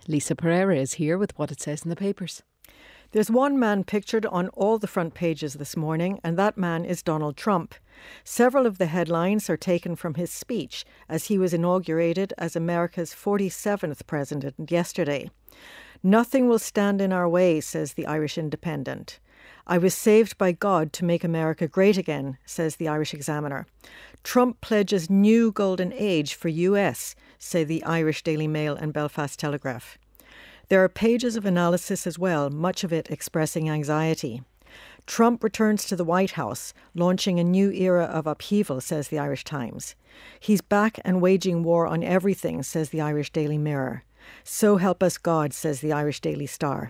Lisa Pereira is here with what it says in the papers. There's one man pictured on all the front pages this morning, and that man is Donald Trump. Several of the headlines are taken from his speech as he was inaugurated as America's 47th president yesterday. "Nothing will stand in our way," says the Irish Independent. "I was saved by God to make America great again," says the Irish Examiner. "Trump pledges new golden age for US," say the Irish Daily Mail and Belfast Telegraph. There are pages of analysis as well, much of it expressing anxiety. "Trump returns to the White House, launching a new era of upheaval," says the Irish Times. "He's back and waging war on everything," says the Irish Daily Mirror. "So help us God," says the Irish Daily Star.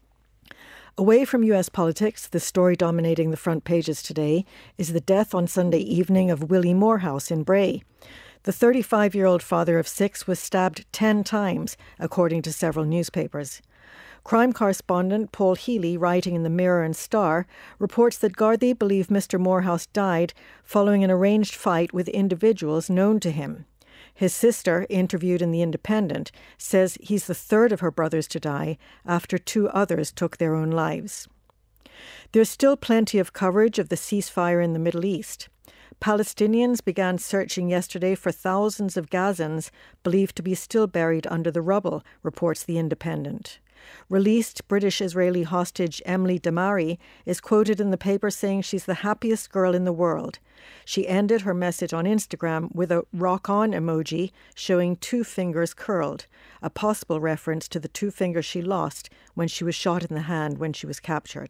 Away from US politics, the story dominating the front pages today is the death on Sunday evening of Willie Morehouse in Bray. The 35-year-old father of 6 was stabbed 10 times, according to several newspapers. Crime correspondent Paul Healy, writing in the Mirror and Star, reports that Gardaí believe Mr. Morehouse died following an arranged fight with individuals known to him. His sister, interviewed in The Independent, says he's the third of her brothers to die after 2 others took their own lives. There's still plenty of coverage of the ceasefire in the Middle East. Palestinians began searching yesterday for thousands of Gazans believed to be still buried under the rubble, reports The Independent. Released British-Israeli hostage Emily Damari is quoted in the paper saying she's the happiest girl in the world. She ended her message on Instagram with a rock-on emoji showing 2 fingers curled, a possible reference to the 2 fingers she lost when she was shot in the hand when she was captured.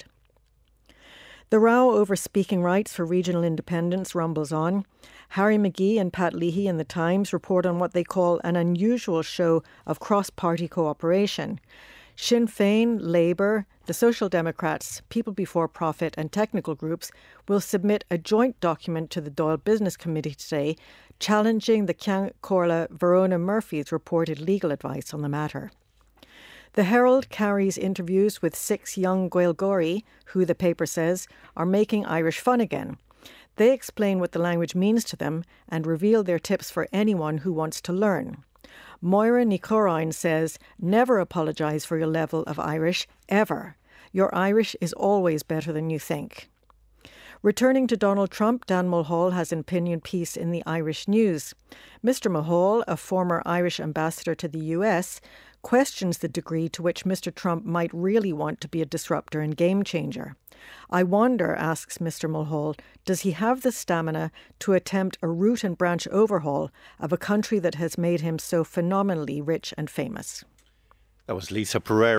The row over speaking rights for regional independence rumbles on. Harry McGee and Pat Leahy in The Times report on what they call an unusual show of cross-party cooperation. Sinn Féin, Labour, the Social Democrats, People Before Profit and technical groups will submit a joint document to the Dáil Business Committee today challenging the Ceann Comhairle Verona Murphy's reported legal advice on the matter. The Herald carries interviews with 6 young Gaeilgeoirí who, the paper says, are making Irish fun again. They explain what the language means to them and reveal their tips for anyone who wants to learn. Moira Ní Chomhráin says, "Never apologise for your level of Irish, ever. Your Irish is always better than you think." Returning to Donald Trump, Dan Mulhall has an opinion piece in the Irish News. Mr. Mulhall, a former Irish ambassador to the US, questions the degree to which Mr. Trump might really want to be a disruptor and game changer. "I wonder," asks Mr. Mulhall, "does he have the stamina to attempt a root and branch overhaul of a country that has made him so phenomenally rich and famous?" That was Lisa Pereira.